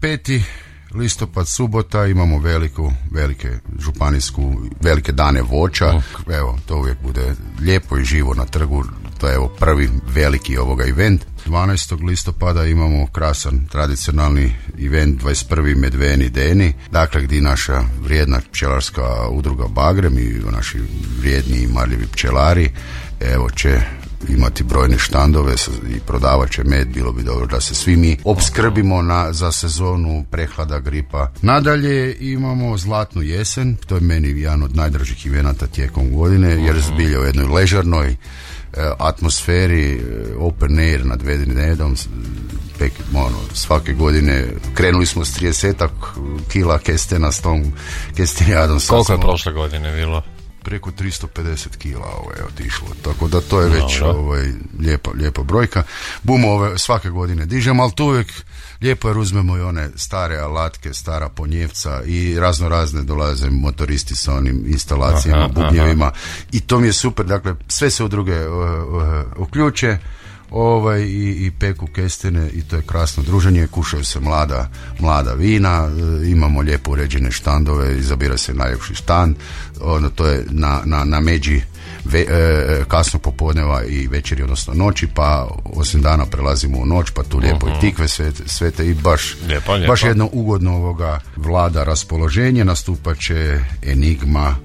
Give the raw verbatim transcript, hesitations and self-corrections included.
peti listopad, subota, imamo veliku, velike županijsku, velike dane voća. Uh. Evo, to uvijek bude lijepo i živo na trgu. To je evo prvi veliki ovoga event. dvanaestog listopada imamo krasan tradicionalni event dvadeset prvi Medveni deni, dakle gdje naša vrijedna pčelarska udruga Bagrem i naši vrijedni i marljivi pčelari evo će imati brojne štandove i prodavat će med. Bilo bi dobro da se svi mi opskrbimo na, za sezonu prehlada, gripa. Nadalje imamo Zlatnu jesen, to je meni jedan od najdražih evenata tijekom godine, jer zbilja u jednoj ležernoj atmosferi, open air nad Vedrinedom, pek, ono, svake godine krenuli smo s tridesetak kila kestena s tom kestenjadom. Koliko je prošle godine bilo? Preko tristo pedeset kila ovaj, otišlo, tako da to je već ovaj, lijepa, lijepa brojka. Bumo ove svake godine dižemo, ali tu uvijek lijepo jer uzmemo i one stare alatke, stara ponjevca i razno razne dolaze motoristi sa onim instalacijama, aha, bubnjevima, aha. I to mi je super, dakle sve se udruge uh, uh, uključe ovaj, i, i peku kestene i to je krasno druženje, kušaju se mlada, mlada vina, e, imamo lijepo uređene štandove, izabira se najljepši štand, ono, to je na, na, na međi ve, e, kasno popodneva i večeri, odnosno noći, pa osam dana prelazimo u noć, pa tu lijepo uh-huh. i tikve svete, svete i baš, lijepo, lijepo. baš jedno ugodno ovoga vlada raspoloženje. Nastupat će Enigma,